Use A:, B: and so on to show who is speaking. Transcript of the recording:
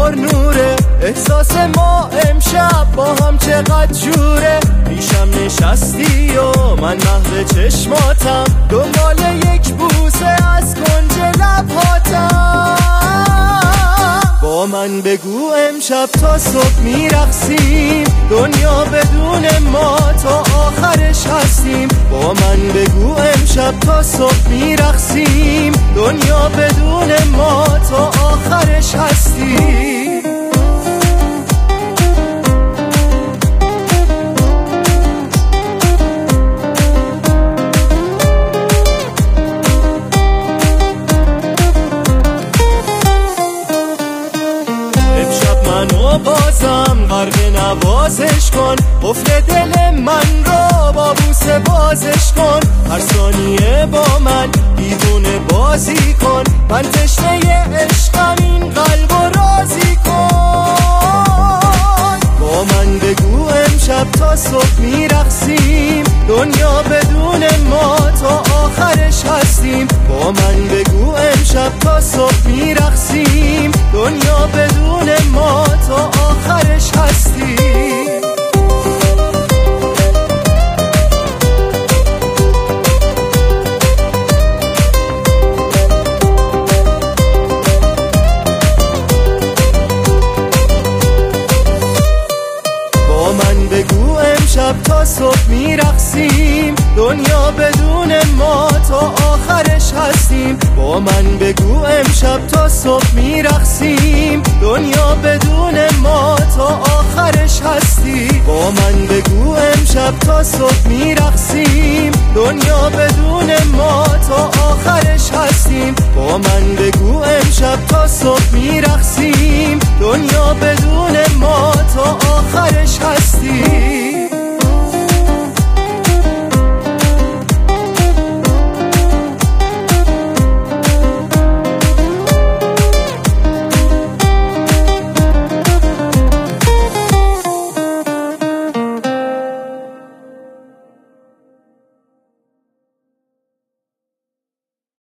A: پر نوره، احساس ما امشب با هم چقدر جوره. پیشم نشستی و من محو چشماتم، دنبال یک بوسه از کنج لبهاتم. با من بگو امشب تا صبح میرقصیم، دنیا بدون ما تا آخرش هستیم. با من بگو امشب تا صبح میرقصیم، دنیا بدون ما تا آخرش هستیم. منو بازم غرق نوازش کن، قفل دل من را با بوسه بازش کن. هر ثانیه با من دیوونه بازی کن، من تشنه عشقم این قلب و راضی کن. با من بگو امشب تا صبح میرقصیم، دنیا بدون ما تا آخرش هستیم. با من بگو امشب تا صبح میرقصیم، دنیا بدون ما تا آخرش هستیم. با من بگو امشب تا صبح میرقصیم، دنیا بدون ما تا آخرش هستیم. با من بگو امشب تا صبح میرقصیم، دنیا بدون ما تا آخرش هستیم. با من بگو امشب تا صبح میرقصیم، دنیا بدون ما تا آخرش هستیم. با من بگو امشب تا صبح میرقصیم، دنیا بدون ما تا آخرش هستیم.